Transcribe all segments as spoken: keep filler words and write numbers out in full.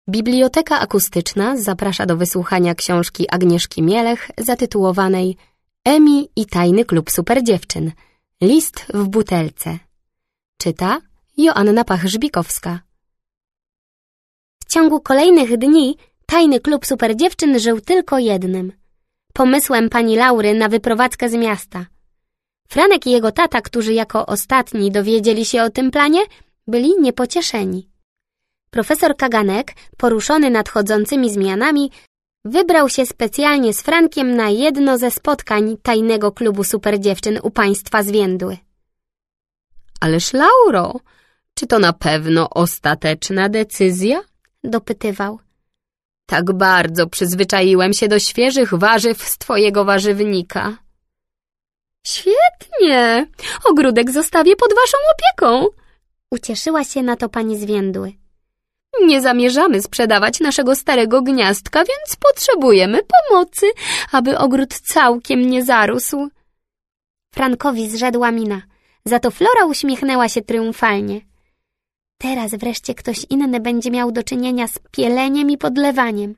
Biblioteka Akustyczna zaprasza do wysłuchania książki Agnieszki Mielech zatytułowanej Emi i tajny klub superdziewczyn. List w butelce. Czyta Joanna Pach-Żbikowska. W ciągu kolejnych dni tajny klub superdziewczyn żył tylko jednym. Pomysłem pani Laury na wyprowadzkę z miasta. Franek i jego tata, którzy jako ostatni dowiedzieli się o tym planie, byli niepocieszeni. Profesor Kaganek, poruszony nadchodzącymi zmianami, wybrał się specjalnie z Frankiem na jedno ze spotkań tajnego klubu superdziewczyn u państwa zwiędły. Ależ Lauro, czy to na pewno ostateczna decyzja? Dopytywał. Tak bardzo przyzwyczaiłem się do świeżych warzyw z twojego warzywnika. Świetnie! Ogródek zostawię pod waszą opieką! Ucieszyła się na to pani zwiędły. Nie zamierzamy sprzedawać naszego starego gniazdka, więc potrzebujemy pomocy, aby ogród całkiem nie zarósł. Frankowi zrzedła mina, za to Flora uśmiechnęła się triumfalnie. Teraz wreszcie ktoś inny będzie miał do czynienia z pieleniem i podlewaniem.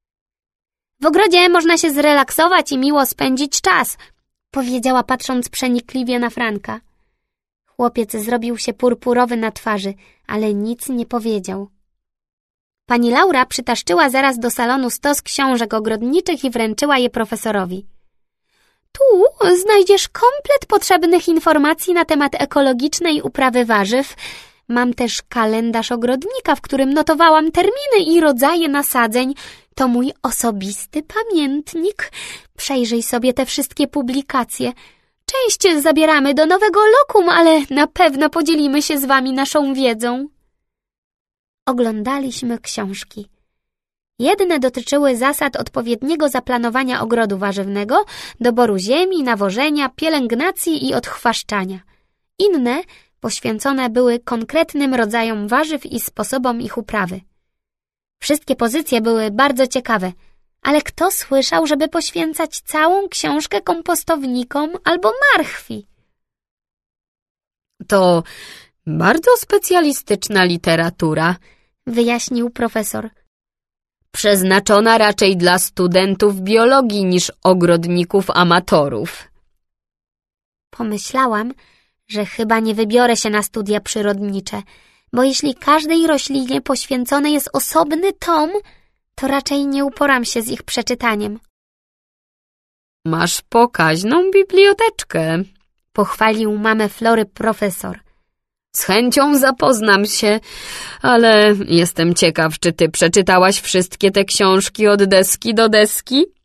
W ogrodzie można się zrelaksować i miło spędzić czas, powiedziała patrząc przenikliwie na Franka. Chłopiec zrobił się purpurowy na twarzy, ale nic nie powiedział. Pani Laura przytaszczyła zaraz do salonu stos książek ogrodniczych i wręczyła je profesorowi. Tu znajdziesz komplet potrzebnych informacji na temat ekologicznej uprawy warzyw. Mam też kalendarz ogrodnika, w którym notowałam terminy i rodzaje nasadzeń. To mój osobisty pamiętnik. Przejrzyj sobie te wszystkie publikacje. Część zabieramy do nowego lokum, ale na pewno podzielimy się z wami naszą wiedzą. Oglądaliśmy książki. Jedne dotyczyły zasad odpowiedniego zaplanowania ogrodu warzywnego, doboru ziemi, nawożenia, pielęgnacji i odchwaszczania. Inne poświęcone były konkretnym rodzajom warzyw i sposobom ich uprawy. Wszystkie pozycje były bardzo ciekawe, ale kto słyszał, żeby poświęcać całą książkę kompostownikom albo marchwi? To bardzo specjalistyczna literatura, wyjaśnił profesor. Przeznaczona raczej dla studentów biologii niż ogrodników amatorów. Pomyślałam, że chyba nie wybiorę się na studia przyrodnicze, bo jeśli każdej roślinie poświęcony jest osobny tom, to raczej nie uporam się z ich przeczytaniem. Masz pokaźną biblioteczkę, pochwalił mamę Flory profesor. Z chęcią zapoznam się, ale jestem ciekaw, czy ty przeczytałaś wszystkie te książki od deski do deski?